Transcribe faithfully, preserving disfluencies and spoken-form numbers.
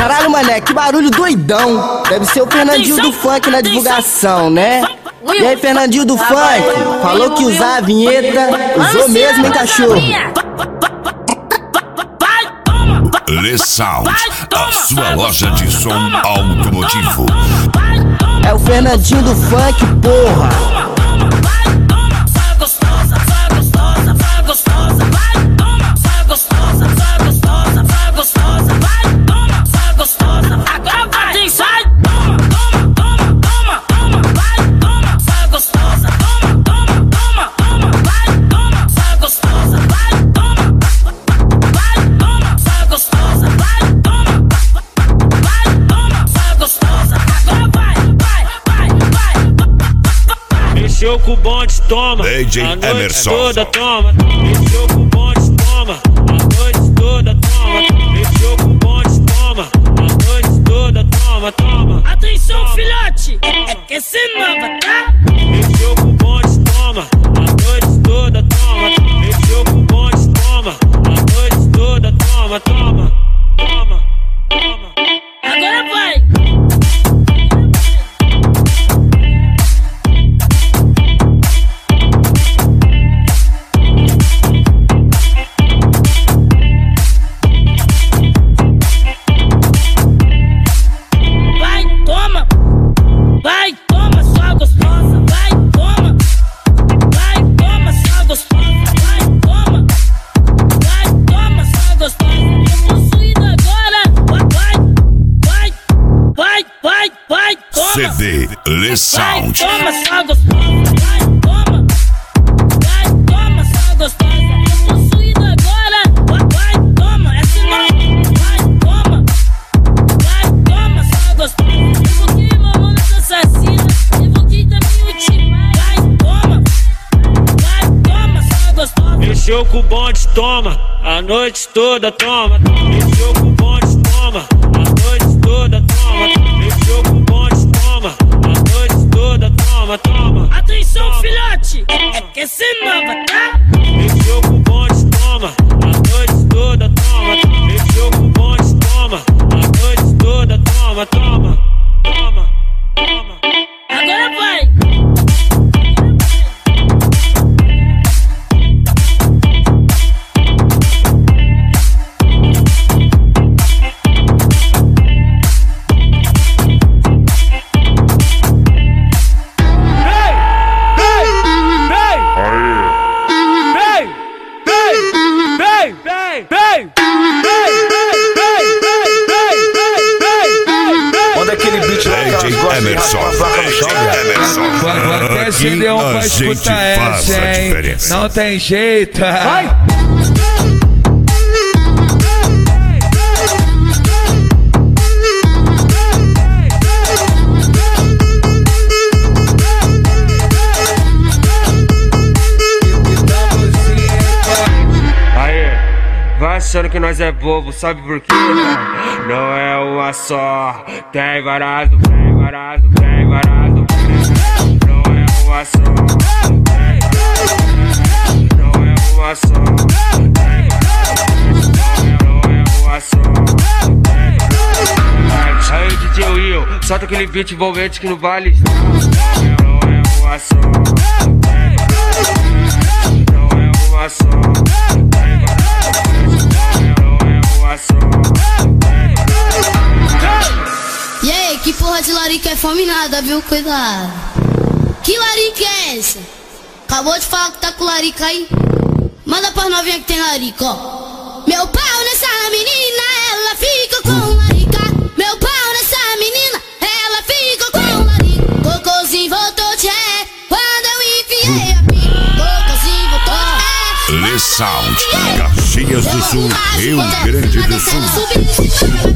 Caralho, mané, que barulho doidão. Deve ser o Fernandinho do funk na divulgação, né? E aí, Fernandinho do funk, falou que usar a vinheta, usou mesmo, hein, cachorro? Le Sound, a sua loja de som automotivo. É o Fernandinho do funk, porra. Mexeu com o bonde, toma. D J a noite Emerson. toda, toma. Mexeu com o bonde, toma. A noite toda, toma. Mexeu com o bonde, toma. A noite toda, toma, toma. Atenção, toma. filhote, é que essa é nova, tá? Mexeu com o bonde, toma. A noite toda, toma. Mexeu com o bonde, toma. A noite toda, toma, toma. Toma, toma. Agora vai. C D Le Sound. Vai, toma, só gostosa. Vai, toma. Vai, toma, só gostosa. Eu possuído agora. Vai, toma, essa não. Vai, toma. Vai, toma, só gostosa. Invoquei mamona assassina. Invoquei também o time. Vai, toma. Vai, toma, só gostosa. Mexeu com o bonde, toma. A noite toda, toma. Mexeu com o bonde, toma. A noite toda, toma. Mexeu com o bonde, toma. A noite toda, toma, toma. Atenção, filhote, é que essa é nova, tá? Mexeu com o bonde, toma. A noite toda, toma. Mexeu com o bonde, toma. A noite toda, toma, toma. Toma, toma. Agora vai. Emerson, Emerson. Vou até acender um pra escutar essa, hein? Não tem jeito. Vai! Vai achando que nós é bobo, sabe por quê? Não é uma só, tem várias, tem várias, tem várias. Não é uma só, tem várias. Não é uma só, tem várias. Não é uma só, tem várias. Aí o D J Will, solta aquele beat envolvente que no vale. Não é uma só, tem várias. Não é uma só, tem várias. E aí, que porra de larica é fome nada, viu? Cuidado. Que larica é essa? Acabou de falar que tá com larica aí? Manda pras novinha que tem larica, ó. Meu pau nessa menina, ela fica com larica. Meu pau nessa menina, ela fica com larica. Cocôzinho voltou, tchê, quando eu enfiei a pica. Cocôzinho voltou, é. Le Sound, Caxias do Sul, Rio Grande do Sul.